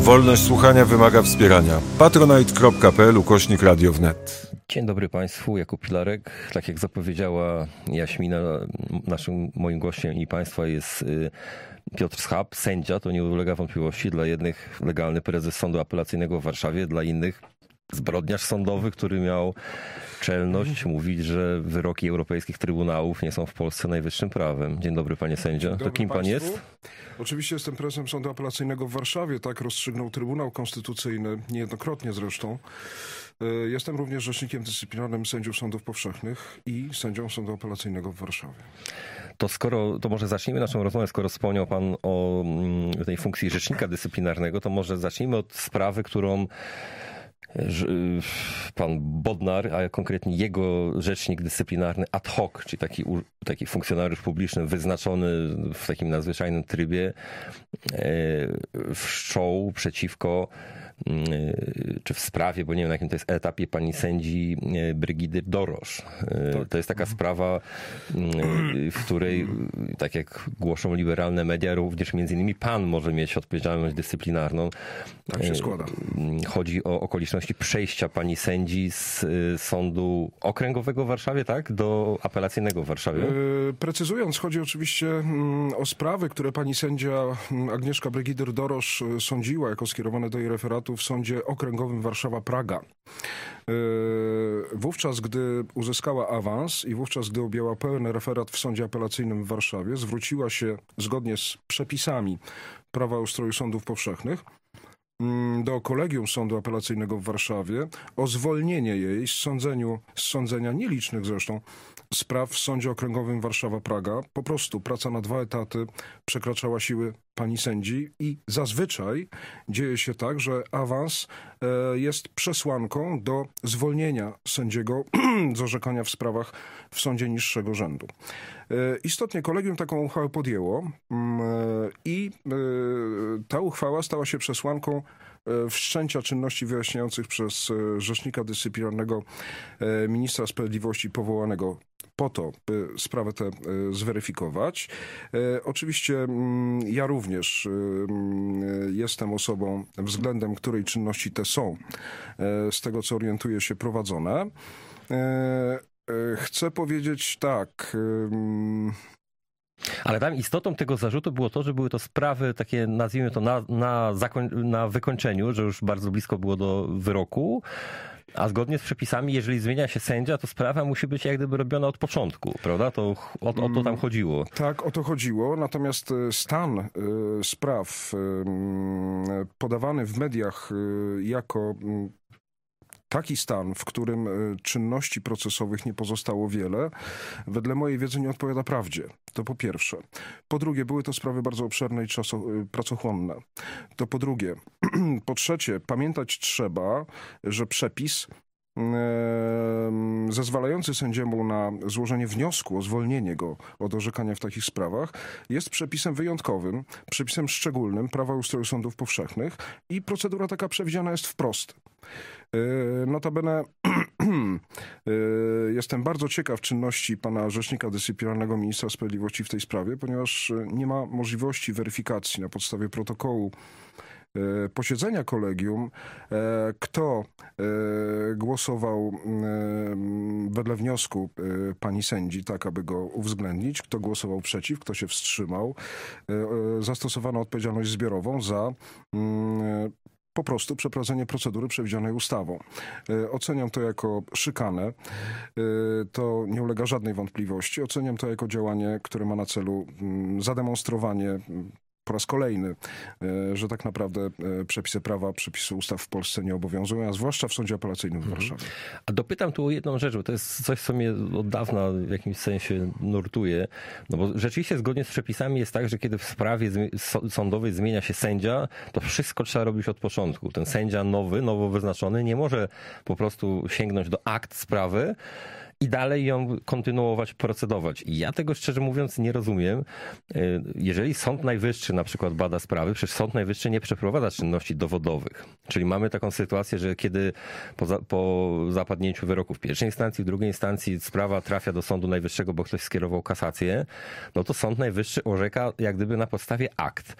Wolność słuchania wymaga wspierania. patronite.pl/Radio wnet. Dzień dobry Państwu, Jakub Pilarek. Tak jak zapowiedziała Jaśmina, moim gościem i Państwa jest Piotr Schab, sędzia, to nie ulega wątpliwości. Dla jednych legalny prezes Sądu Apelacyjnego w Warszawie, dla innych zbrodniarz sądowy, który miał czelność mówić, że wyroki europejskich trybunałów nie są w Polsce najwyższym prawem. Dzień dobry panie sędzio. To kim pan jest? Oczywiście jestem prezesem Sądu Apelacyjnego w Warszawie. Tak rozstrzygnął Trybunał Konstytucyjny, niejednokrotnie zresztą. Jestem również rzecznikiem dyscyplinarnym sędziów sądów powszechnych i sędzią Sądu Apelacyjnego w Warszawie. To może zacznijmy naszą rozmowę, skoro wspomniał pan o tej funkcji rzecznika dyscyplinarnego, to może zacznijmy od sprawy, którą pan Bodnar, a konkretnie jego rzecznik dyscyplinarny ad hoc, czyli taki funkcjonariusz publiczny wyznaczony w takim nadzwyczajnym trybie, wszczął przeciwko, czy w sprawie, bo nie wiem na jakim to jest etapie, pani sędzi Brygidy Dorosz. Tak. To jest taka sprawa, w której, tak jak głoszą liberalne media, również między innymi pan może mieć odpowiedzialność dyscyplinarną. Tak się składa. Chodzi o okoliczności przejścia pani sędzi z Sądu Okręgowego w Warszawie, tak, do Apelacyjnego w Warszawie. Precyzując, chodzi oczywiście o sprawy, które pani sędzia Agnieszka Brygider-Dorosz sądziła jako skierowane do jej referatu w Sądzie Okręgowym Warszawa-Praga. Wówczas, gdy uzyskała awans i wówczas, gdy objęła pełen referat w Sądzie Apelacyjnym w Warszawie, zwróciła się zgodnie z przepisami prawa o ustroju sądów powszechnych do Kolegium Sądu Apelacyjnego w Warszawie o zwolnienie jej z sądzenia nielicznych zresztą spraw w Sądzie Okręgowym Warszawa-Praga. Po prostu praca na 2 etaty przekraczała siły pani sędzi i zazwyczaj dzieje się tak, że awans jest przesłanką do zwolnienia sędziego z orzekania w sprawach w sądzie niższego rzędu. Istotnie kolegium taką uchwałę podjęło i ta uchwała stała się przesłanką wszczęcia czynności wyjaśniających przez rzecznika dyscyplinarnego ministra sprawiedliwości powołanego po to, by sprawę tę zweryfikować. Oczywiście ja również jestem osobą, względem której czynności te są, z tego co orientuję się, prowadzone. Chcę powiedzieć tak. Ale tam istotą tego zarzutu było to, że były to sprawy takie, nazwijmy to, na wykończeniu, że już bardzo blisko było do wyroku, a zgodnie z przepisami, jeżeli zmienia się sędzia, to sprawa musi być jak gdyby robiona od początku, prawda? O to tam chodziło. Tak, o to chodziło, natomiast stan spraw podawany w mediach jako taki stan, w którym czynności procesowych nie pozostało wiele, wedle mojej wiedzy nie odpowiada prawdzie. To po pierwsze. Po drugie, były to sprawy bardzo obszerne i pracochłonne. To po drugie. Po trzecie, pamiętać trzeba, że przepis zezwalający sędziemu na złożenie wniosku o zwolnienie go od orzekania w takich sprawach jest przepisem wyjątkowym, przepisem szczególnym prawa o ustroju sądów powszechnych i procedura taka przewidziana jest wprost. Notabene jestem bardzo ciekaw czynności pana rzecznika dyscyplinarnego ministra sprawiedliwości w tej sprawie, ponieważ nie ma możliwości weryfikacji na podstawie protokołu posiedzenia kolegium, kto głosował wedle wniosku pani sędzi, tak aby go uwzględnić, kto głosował przeciw, kto się wstrzymał. Zastosowano odpowiedzialność zbiorową za po prostu przeprowadzenie procedury przewidzianej ustawą. Oceniam to jako szykanę. To nie ulega żadnej wątpliwości. Oceniam to jako działanie, które ma na celu zademonstrowanie po raz kolejny, że tak naprawdę przepisy prawa, przepisy ustaw w Polsce nie obowiązują, a zwłaszcza w Sądzie Apelacyjnym w Warszawie. A dopytam tu o jedną rzecz, bo to jest coś, co mnie od dawna w jakimś sensie nurtuje. No bo rzeczywiście zgodnie z przepisami jest tak, że kiedy w sprawie sądowej zmienia się sędzia, to wszystko trzeba robić od początku. Ten sędzia nowo wyznaczony nie może po prostu sięgnąć do akt sprawy i dalej ją kontynuować, procedować. I ja tego szczerze mówiąc nie rozumiem. Jeżeli Sąd Najwyższy na przykład bada sprawy, przecież Sąd Najwyższy nie przeprowadza czynności dowodowych. Czyli mamy taką sytuację, że kiedy po zapadnięciu wyroku w pierwszej instancji, w drugiej instancji sprawa trafia do Sądu Najwyższego, bo ktoś skierował kasację, no to Sąd Najwyższy orzeka jak gdyby na podstawie akt.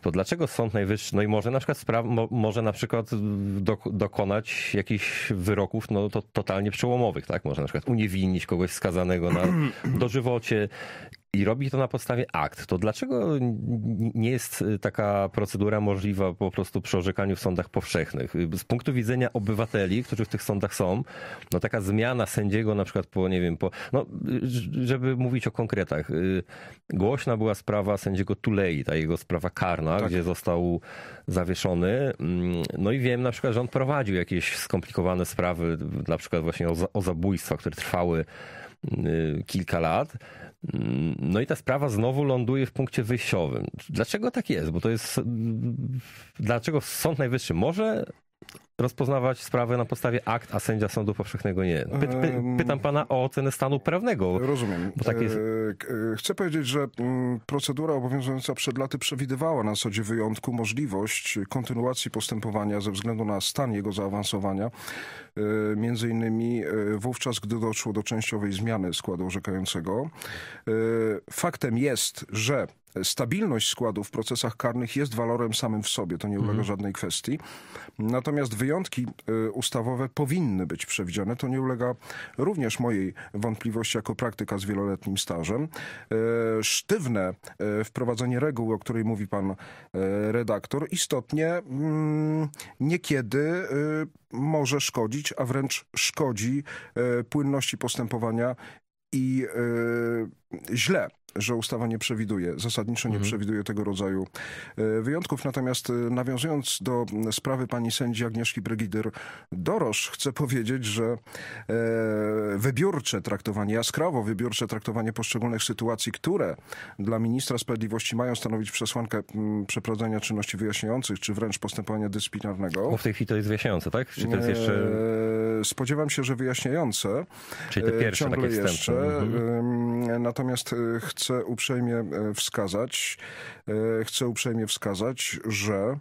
to dlaczego Sąd Najwyższy, no i może na przykład może na przykład dokonać jakichś wyroków no, to totalnie przełomowych, tak? Może na przykład uniewinnić kogoś skazanego na dożywocie i robi to na podstawie akt. To dlaczego nie jest taka procedura możliwa po prostu przy orzekaniu w sądach powszechnych? Z punktu widzenia obywateli, którzy w tych sądach są, no taka zmiana sędziego na przykład no, żeby mówić o konkretach. Głośna była sprawa sędziego Tulei, ta jego sprawa karna, tak, gdzie został zawieszony. No i wiem na przykład, że on prowadził jakieś skomplikowane sprawy, na przykład właśnie o zabójstwa, które trwały kilka lat. No i ta sprawa znowu ląduje w punkcie wyjściowym. Dlaczego tak jest? Bo to jest... Dlaczego Sąd Najwyższy może rozpoznawać sprawę na podstawie akt, a sędzia sądu powszechnego nie? Pytam pana o ocenę stanu prawnego. Rozumiem. Bo tak jest... Chcę powiedzieć, że procedura obowiązująca przed laty przewidywała na zasadzie wyjątku możliwość kontynuacji postępowania ze względu na stan jego zaawansowania. Między innymi wówczas, gdy doszło do częściowej zmiany składu orzekającego. Faktem jest, że stabilność składu w procesach karnych jest walorem samym w sobie, to nie ulega żadnej kwestii. Natomiast wyjątki ustawowe powinny być przewidziane. To nie ulega również mojej wątpliwości jako praktyka z wieloletnim stażem. Sztywne wprowadzenie reguły, o której mówi pan redaktor, istotnie niekiedy może szkodzić, a wręcz szkodzi płynności postępowania i źle, że ustawa nie przewiduje, zasadniczo nie przewiduje tego rodzaju wyjątków. Natomiast nawiązując do sprawy pani sędzi Agnieszki Bregider-Dorosz, chcę powiedzieć, że wybiórcze traktowanie, jaskrawo wybiórcze traktowanie poszczególnych sytuacji, które dla ministra sprawiedliwości mają stanowić przesłankę przeprowadzenia czynności wyjaśniających, czy wręcz postępowania dyscyplinarnego. Bo w tej chwili to jest wyjaśniające, tak? Czy to jest jeszcze... Spodziewam się, że wyjaśniające. Czyli te pierwsze ciągle takie jeszcze. wstępne. Natomiast chcę uprzejmie wskazać, że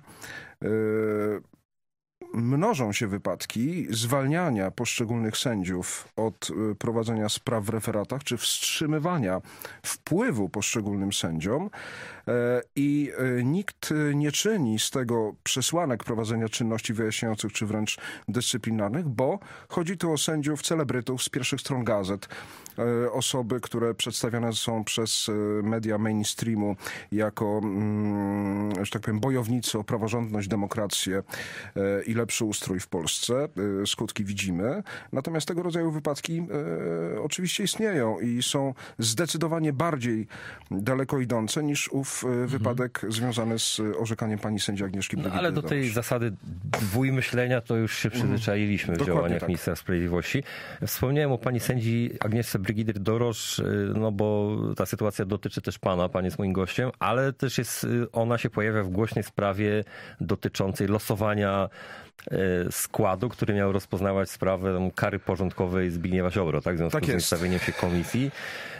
mnożą się wypadki zwalniania poszczególnych sędziów od prowadzenia spraw w referatach, czy wstrzymywania wpływu poszczególnym sędziom i nikt nie czyni z tego przesłanek prowadzenia czynności wyjaśniających, czy wręcz dyscyplinarnych, bo chodzi tu o sędziów celebrytów z pierwszych stron gazet, osoby, które przedstawiane są przez media mainstreamu jako, że tak powiem, bojownicy o praworządność, demokrację i lepszy ustrój w Polsce. Skutki widzimy. Natomiast tego rodzaju wypadki oczywiście istnieją i są zdecydowanie bardziej daleko idące niż ów wypadek związany z orzekaniem pani sędzi Agnieszki Bregider-Dorosz. Ale do tej zasady dwójmyślenia to już się przyzwyczailiśmy w Dokładnie działaniach tak. ministra sprawiedliwości. Wspomniałem o pani sędzi Agnieszce Bregider-Dorosz, no bo ta sytuacja dotyczy też pana, pan jest moim gościem, ale też ona się pojawia w głośnej sprawie dotyczącej losowania składu, który miał rozpoznawać sprawę kary porządkowej Zbigniewa Ziobro, tak? W związku z ustawieniem się komisji.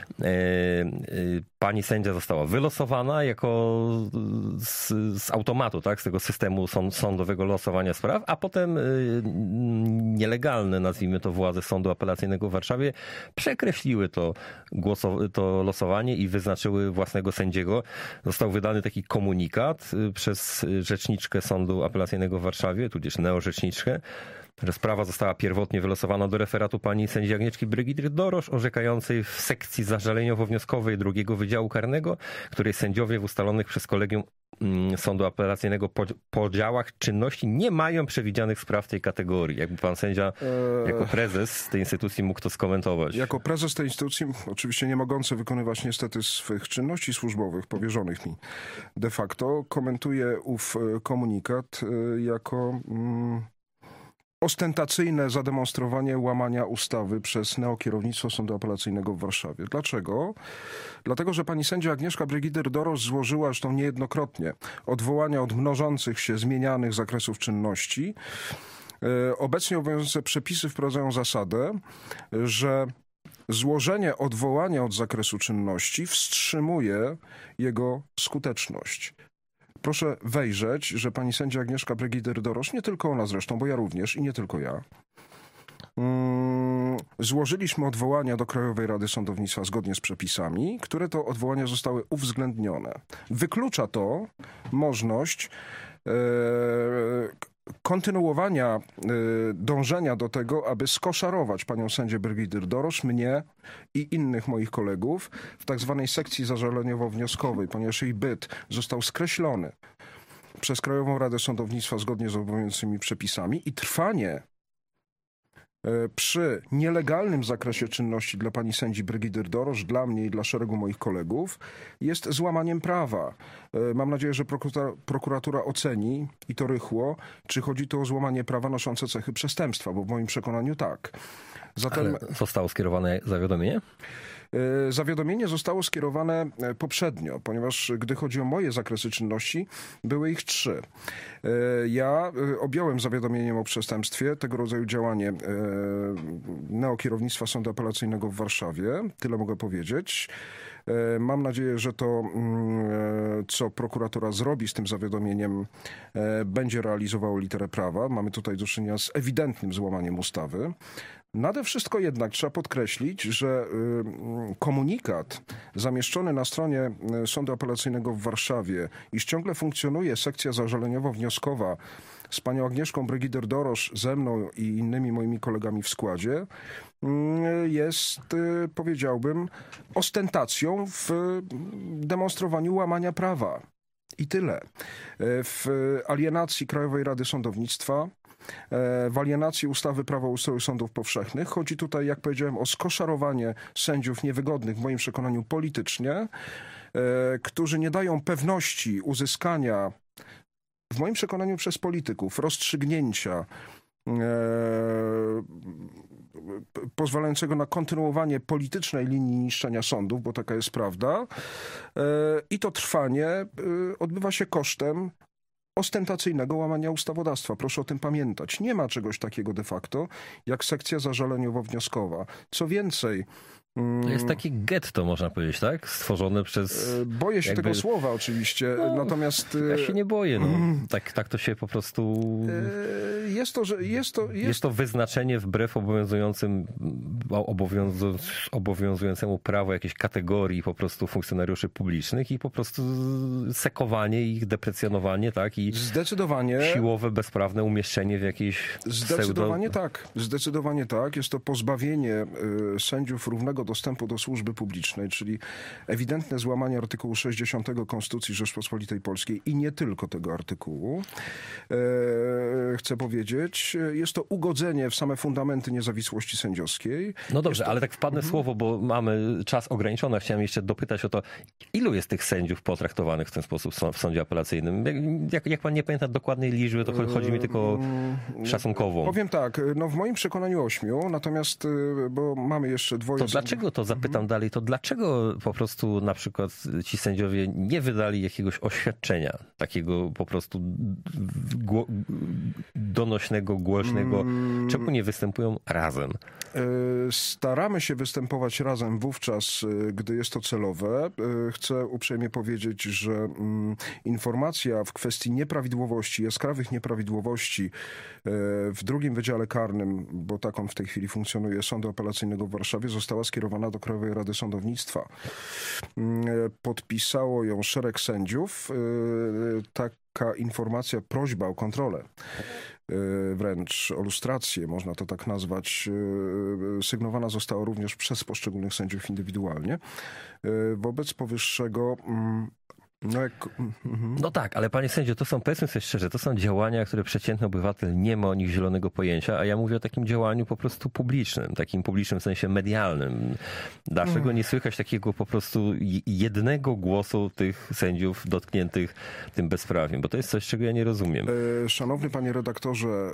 Pani sędzia została wylosowana jako z automatu, tak? Z tego systemu sądowego losowania spraw, a potem nielegalne, nazwijmy to, władze Sądu Apelacyjnego w Warszawie przekreśliły to losowanie i wyznaczyły własnego sędziego. Został wydany taki komunikat przez rzeczniczkę Sądu Apelacyjnego w Warszawie, tudzież neorzeczniczkę, że sprawa została pierwotnie wylosowana do referatu pani sędzi Agnieszki Bregider-Dorosz, orzekającej w sekcji zażaleniowo-wnioskowej II Wydziału Karnego, której sędziowie w ustalonych przez kolegium Sądu Apelacyjnego podziałach czynności nie mają przewidzianych spraw tej kategorii. Jakby pan sędzia jako prezes tej instytucji mógł to skomentować. Jako prezes tej instytucji, oczywiście nie mogący wykonywać niestety swych czynności służbowych powierzonych mi de facto, komentuję ów komunikat jako ostentacyjne zademonstrowanie łamania ustawy przez neokierownictwo Sądu Apelacyjnego w Warszawie. Dlaczego? Dlatego, że pani sędzia Agnieszka Bregider-Dorosz złożyła, zresztą niejednokrotnie, odwołania od mnożących się, zmienianych zakresów czynności. Obecnie obowiązujące przepisy wprowadzają zasadę, że złożenie odwołania od zakresu czynności wstrzymuje jego skuteczność. Proszę wejrzeć, że pani sędzia Agnieszka Bregider-Dorosz, nie tylko ona zresztą, bo ja również i nie tylko ja, Złożyliśmy odwołania do Krajowej Rady Sądownictwa zgodnie z przepisami, które to odwołania zostały uwzględnione. Wyklucza to możliwość kontynuowania dążenia do tego, aby skoszarować panią sędzię Brygidę Dorosz, mnie i innych moich kolegów w tak zwanej sekcji zażaleniowo-wnioskowej, ponieważ jej byt został skreślony przez Krajową Radę Sądownictwa zgodnie z obowiązującymi przepisami i trwanie przy nielegalnym zakresie czynności dla pani sędzi Brygidy Dorosz, dla mnie i dla szeregu moich kolegów jest złamaniem prawa. Mam nadzieję, że prokuratura oceni, i to rychło, czy chodzi tu o złamanie prawa noszące cechy przestępstwa, bo w moim przekonaniu tak. Zatem Ale zostało skierowane zawiadomienie? Zawiadomienie zostało skierowane poprzednio, ponieważ gdy chodzi o moje zakresy czynności, były ich 3. Ja objąłem zawiadomieniem o przestępstwie tego rodzaju działanie neokierownictwa Sądu Apelacyjnego w Warszawie. Tyle mogę powiedzieć. Mam nadzieję, że to, co prokuratura zrobi z tym zawiadomieniem, będzie realizowało literę prawa. Mamy tutaj do czynienia z ewidentnym złamaniem ustawy. Nade wszystko jednak trzeba podkreślić, że komunikat zamieszczony na stronie Sądu Apelacyjnego w Warszawie, iż ciągle funkcjonuje sekcja zażaleniowo-wnioskowa z panią Agnieszką Brygidę Dorosz, ze mną i innymi moimi kolegami w składzie, jest, powiedziałbym, ostentacją w demonstrowaniu łamania prawa. I tyle. W alienacji Krajowej Rady Sądownictwa, w alienacji ustawy Prawo o ustroju sądów powszechnych. Chodzi tutaj, jak powiedziałem, o skoszarowanie sędziów niewygodnych, w moim przekonaniu politycznie, którzy nie dają pewności uzyskania, w moim przekonaniu przez polityków, rozstrzygnięcia pozwalającego na kontynuowanie politycznej linii niszczenia sądów, bo taka jest prawda. I to trwanie odbywa się kosztem ostentacyjnego łamania ustawodawstwa. Proszę o tym pamiętać. Nie ma czegoś takiego de facto jak sekcja zażaleniowo-wnioskowa. Co więcej... To jest takie getto, można powiedzieć, tak? Stworzone przez... Boję się tego słowa oczywiście, natomiast... Ja się nie boję, no. Tak to się po prostu... Jest to wyznaczenie wbrew obowiązującemu prawu jakiejś kategorii po prostu funkcjonariuszy publicznych i po prostu sekowanie ich, deprecjonowanie, tak? I zdecydowanie siłowe, bezprawne umieszczenie w jakiejś Zdecydowanie tak. Jest to pozbawienie sędziów równego dostępu do służby publicznej, czyli ewidentne złamanie artykułu 60 Konstytucji Rzeczpospolitej Polskiej i nie tylko tego artykułu. Chcę powiedzieć, jest to ugodzenie w same fundamenty niezawisłości sędziowskiej. No dobrze, ale tak wpadnę słowo, bo mamy czas ograniczony. Chciałem jeszcze dopytać o to, ilu jest tych sędziów potraktowanych w ten sposób w sądzie apelacyjnym? Jak pan nie pamięta dokładnej liczby, to chodzi mi tylko szacunkową. Powiem tak, no w moim przekonaniu 8, natomiast, bo mamy jeszcze 2... To dlaczego, to zapytam dalej, to dlaczego po prostu na przykład ci sędziowie nie wydali jakiegoś oświadczenia, takiego po prostu donośnego, głośnego? Czemu nie występują razem? Staramy się występować razem wówczas, gdy jest to celowe. Chcę uprzejmie powiedzieć, że informacja w kwestii nieprawidłowości, jaskrawych nieprawidłowości w drugim Wydziale Karnym, bo tak on w tej chwili funkcjonuje, Sądu Apelacyjnego w Warszawie, została skierowana do Krajowej Rady Sądownictwa. Podpisało ją szereg sędziów. Taka informacja, prośba o kontrolę, wręcz o lustrację, można to tak nazwać, sygnowana została również przez poszczególnych sędziów indywidualnie. Wobec powyższego... No tak, ale panie sędzio, to są, powiedzmy sobie szczerze, to są działania, które przeciętny obywatel nie ma o nich zielonego pojęcia, a ja mówię o takim działaniu po prostu publicznym, takim publicznym w sensie medialnym. Dlaczego nie słychać takiego po prostu jednego głosu tych sędziów dotkniętych tym bezprawiem? Bo to jest coś, czego ja nie rozumiem. Szanowny panie redaktorze,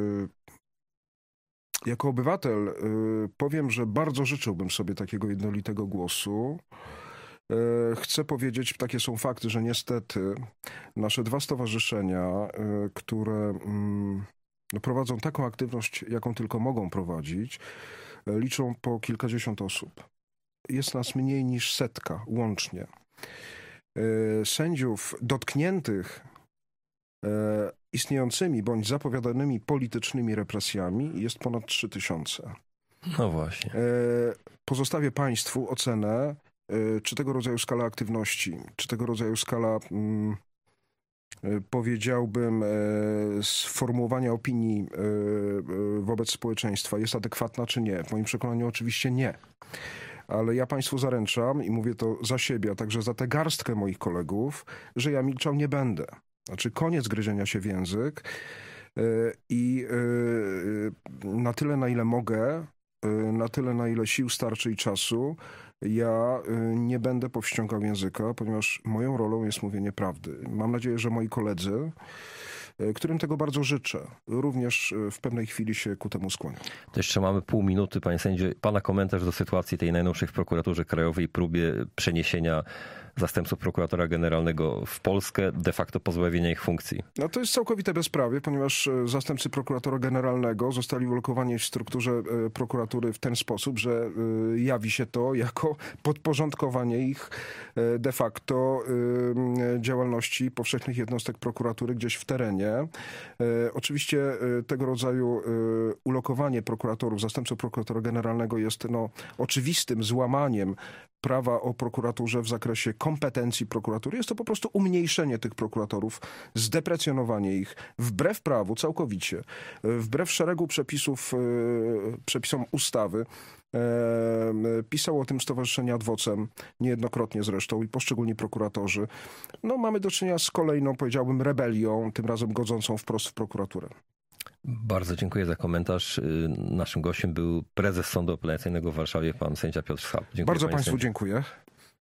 jako obywatel powiem, że bardzo życzyłbym sobie takiego jednolitego głosu. Chcę powiedzieć, takie są fakty, że niestety nasze 2 stowarzyszenia, które prowadzą taką aktywność, jaką tylko mogą prowadzić, liczą po kilkadziesiąt osób. Jest nas mniej niż 100 łącznie. Sędziów dotkniętych istniejącymi bądź zapowiadanymi politycznymi represjami jest ponad 3000. No właśnie. Pozostawię Państwu ocenę, czy tego rodzaju skala aktywności, czy tego rodzaju skala, powiedziałbym, sformułowania opinii wobec społeczeństwa jest adekwatna, czy nie. W moim przekonaniu oczywiście nie. Ale ja Państwu zaręczam i mówię to za siebie, a także za tę garstkę moich kolegów, że ja milczał nie będę. Znaczy koniec gryzienia się w język i na tyle, na ile mogę, na tyle, na ile sił starczy i czasu, ja nie będę powściągał języka, ponieważ moją rolą jest mówienie prawdy. Mam nadzieję, że moi koledzy, którym tego bardzo życzę, również w pewnej chwili się ku temu skłonią. To jeszcze mamy pół minuty, panie sędzio. Pana komentarz do sytuacji tej najnowszej w prokuraturze krajowej i próbie przeniesienia zastępców prokuratora generalnego w Polskę, de facto pozbawienia ich funkcji. No to jest całkowite bezprawie, ponieważ zastępcy prokuratora generalnego zostali ulokowani w strukturze prokuratury w ten sposób, że jawi się to jako podporządkowanie ich de facto działalności powszechnych jednostek prokuratury gdzieś w terenie. Oczywiście tego rodzaju ulokowanie prokuratorów, zastępców prokuratora generalnego jest oczywistym złamaniem prawa o prokuraturze w zakresie kompetencji prokuratury. Jest to po prostu umniejszenie tych prokuratorów, zdeprecjonowanie ich wbrew prawu całkowicie, wbrew szeregu przepisom ustawy. Pisało o tym Stowarzyszenie Adwocem, niejednokrotnie zresztą, i poszczególni prokuratorzy. Mamy do czynienia z kolejną, powiedziałbym, rebelią, tym razem godzącą wprost w prokuraturę. Bardzo dziękuję za komentarz. Naszym gościem był prezes Sądu Apelacyjnego w Warszawie, pan sędzia Piotr Schab. Dziękuję, bardzo Państwu sędzio. dziękuję.